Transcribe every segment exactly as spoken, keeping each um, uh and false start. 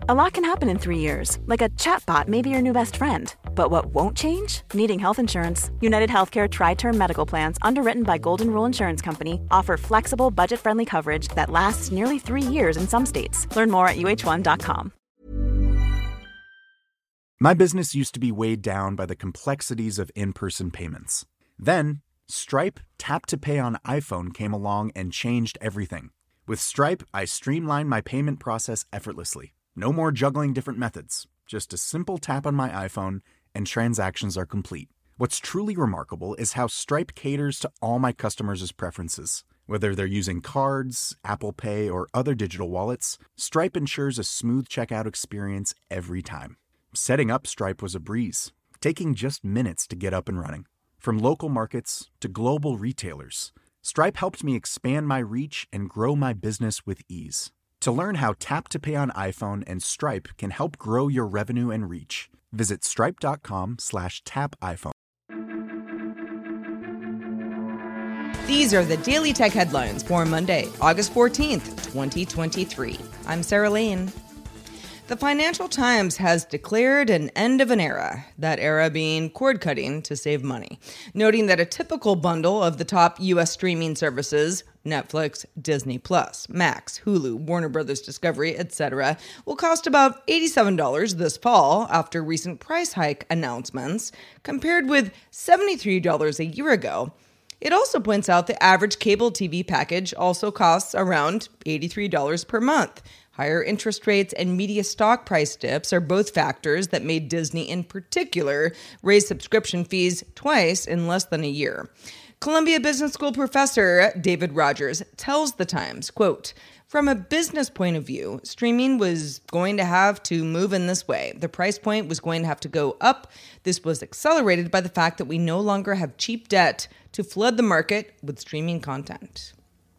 A lot can happen in three years, like a chatbot may be your new best friend. But what won't change? Needing health insurance. United Healthcare Tri-Term Medical Plans, underwritten by Golden Rule Insurance Company, offer flexible, budget-friendly coverage that lasts nearly three years in some states. Learn more at U H one dot com. My business used to be weighed down by the complexities of in-person payments. Then, Stripe Tap to Pay on iPhone came along and changed everything. With Stripe, I streamlined my payment process effortlessly. No more juggling different methods. Just a simple tap on my iPhone and transactions are complete. What's truly remarkable is how Stripe caters to all my customers' preferences. Whether they're using cards, Apple Pay, or other digital wallets, Stripe ensures a smooth checkout experience every time. Setting up Stripe was a breeze, taking just minutes to get up and running. From local markets to global retailers, Stripe helped me expand my reach and grow my business with ease. To learn how Tap to Pay on iPhone and Stripe can help grow your revenue and reach, visit stripe.com slash tap iPhone. These are the Daily Tech headlines for Monday, August fourteenth, twenty twenty-three. I'm Sarah Lane. The Financial Times has declared an end of an era, that era being cord cutting to save money, noting that a typical bundle of the top U S streaming services, Netflix, Disney Plus, Max, Hulu, Warner Brothers Discovery, et cetera, will cost about eighty-seven dollars this fall after recent price hike announcements, compared with seventy-three dollars a year ago. It also points out the average cable T V package also costs around eighty-three dollars per month. Higher interest rates and media stock price dips are both factors that made Disney in particular raise subscription fees twice in less than a year. Columbia Business School professor David Rogers tells The Times, quote, "From a business point of view, streaming was going to have to move in this way. The price point was going to have to go up. This was accelerated by the fact that we no longer have cheap debt to flood the market with streaming content."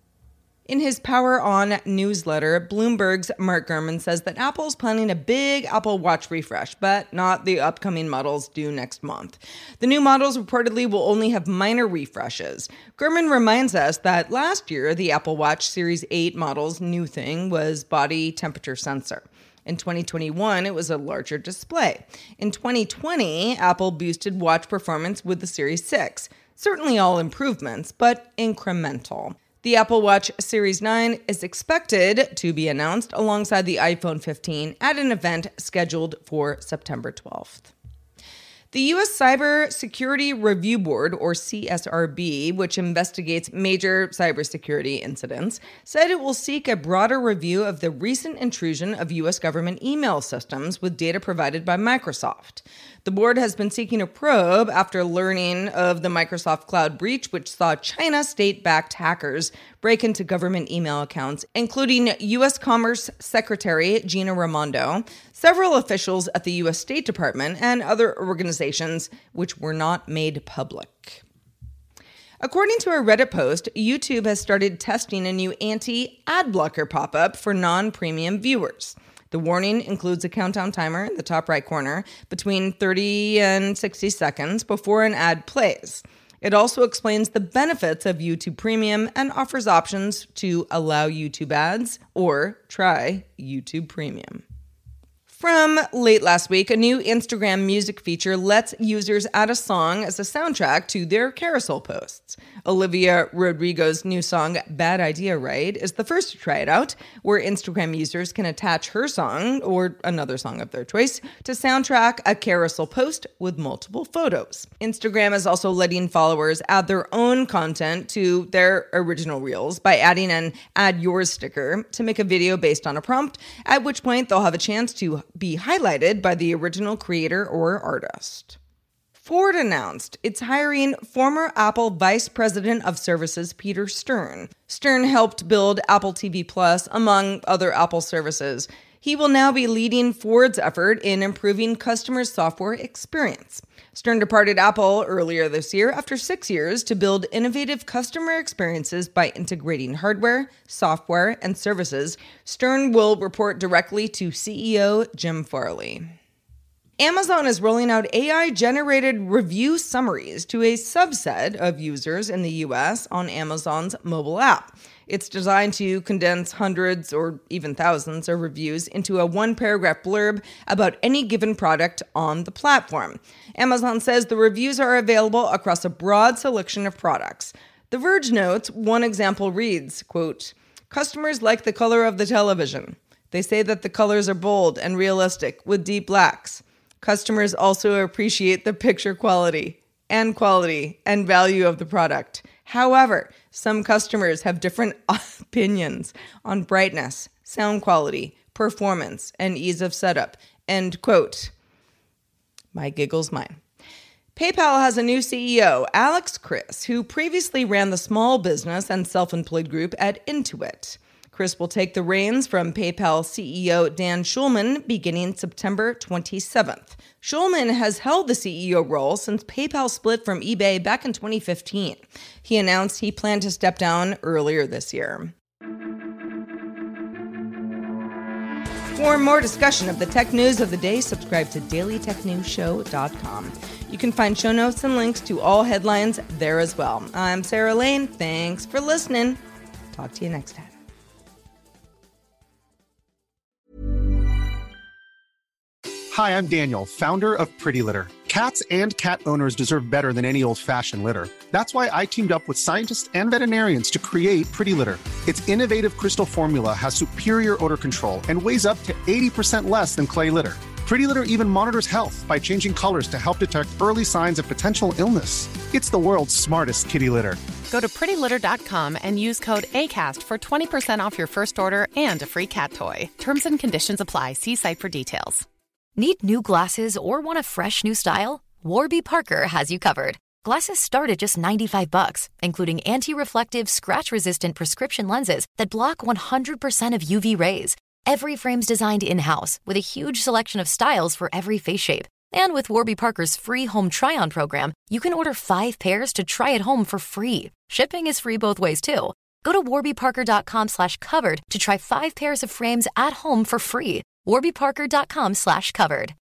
In his Power On newsletter, Bloomberg's Mark Gurman says that Apple's planning a big Apple Watch refresh, but not the upcoming models due next month. The new models reportedly will only have minor refreshes. Gurman reminds us that last year, the Apple Watch Series eight model's new thing was body temperature sensor. In twenty twenty-one, it was a larger display. In twenty twenty, Apple boosted watch performance with the Series six. Certainly all improvements, but incremental. The Apple Watch Series nine is expected to be announced alongside the iPhone fifteen at an event scheduled for September twelfth. The U S Cyber Security Review Board, or C S R B, which investigates major cybersecurity incidents, said it will seek a broader review of the recent intrusion of U S government email systems with data provided by Microsoft. The board has been seeking a probe after learning of the Microsoft Cloud breach, which saw China state-backed hackers break into government email accounts, including U S Commerce Secretary Gina Raimondo, several officials at the U S State Department, and other organizations which were not made public. According to a Reddit post, YouTube has started testing a new anti-ad blocker pop-up for non-premium viewers. The warning includes a countdown timer in the top right corner between thirty and sixty seconds before an ad plays. It also explains the benefits of YouTube Premium and offers options to allow YouTube ads or try YouTube Premium. From late last week, a new Instagram music feature lets users add a song as a soundtrack to their carousel posts. Olivia Rodrigo's new song, Bad Idea Right, is the first to try it out, where Instagram users can attach her song, or another song of their choice, to soundtrack a carousel post with multiple photos. Instagram is also letting followers add their own content to their original reels by adding an Add Yours sticker to make a video based on a prompt, at which point they'll have a chance to be highlighted by the original creator or artist. Ford announced it's hiring former Apple Vice President of Services Peter Stern. Stern helped build Apple T V Plus, among other Apple services. He will now be leading Ford's effort in improving customers' software experience. Stern departed Apple earlier this year after six years to build innovative customer experiences by integrating hardware, software, and services. Stern will report directly to C E O Jim Farley. Amazon is rolling out A I-generated review summaries to a subset of users in the U S on Amazon's mobile app. It's designed to condense hundreds or even thousands of reviews into a one-paragraph blurb about any given product on the platform. Amazon says the reviews are available across a broad selection of products. The Verge notes one example reads, quote, "Customers like the color of the television. They say that the colors are bold and realistic with deep blacks. Customers also appreciate the picture quality and quality and value of the product. However, some customers have different opinions on brightness, sound quality, performance, and ease of setup." End quote. My giggles mine. PayPal has a new C E O, Alex Chriss, who previously ran the small business and self-employed group at Intuit. Chriss will take the reins from PayPal C E O Dan Schulman beginning September twenty-seventh. Schulman has held the C E O role since PayPal split from eBay back in twenty fifteen. He announced he planned to step down earlier this year. For more discussion of the tech news of the day, subscribe to daily tech news show dot com. You can find show notes and links to all headlines there as well. I'm Sarah Lane. Thanks for listening. Talk to you next time. Hi, I'm Daniel, founder of Pretty Litter. Cats and cat owners deserve better than any old-fashioned litter. That's why I teamed up with scientists and veterinarians to create Pretty Litter. Its innovative crystal formula has superior odor control and weighs up to eighty percent less than clay litter. Pretty Litter even monitors health by changing colors to help detect early signs of potential illness. It's the world's smartest kitty litter. Go to pretty litter dot com and use code ACAST for twenty percent off your first order and a free cat toy. Terms and conditions apply. See site for details. Need new glasses or want a fresh new style? Warby Parker has you covered. Glasses start at just ninety-five bucks, including anti-reflective, scratch-resistant prescription lenses that block one hundred percent of U V rays. Every frame's designed in-house with a huge selection of styles for every face shape. And with Warby Parker's free home try-on program, you can order five pairs to try at home for free. Shipping is free both ways, too. Go to warby parker dot com slash covered to try five pairs of frames at home for free. warby parker dot com slash covered.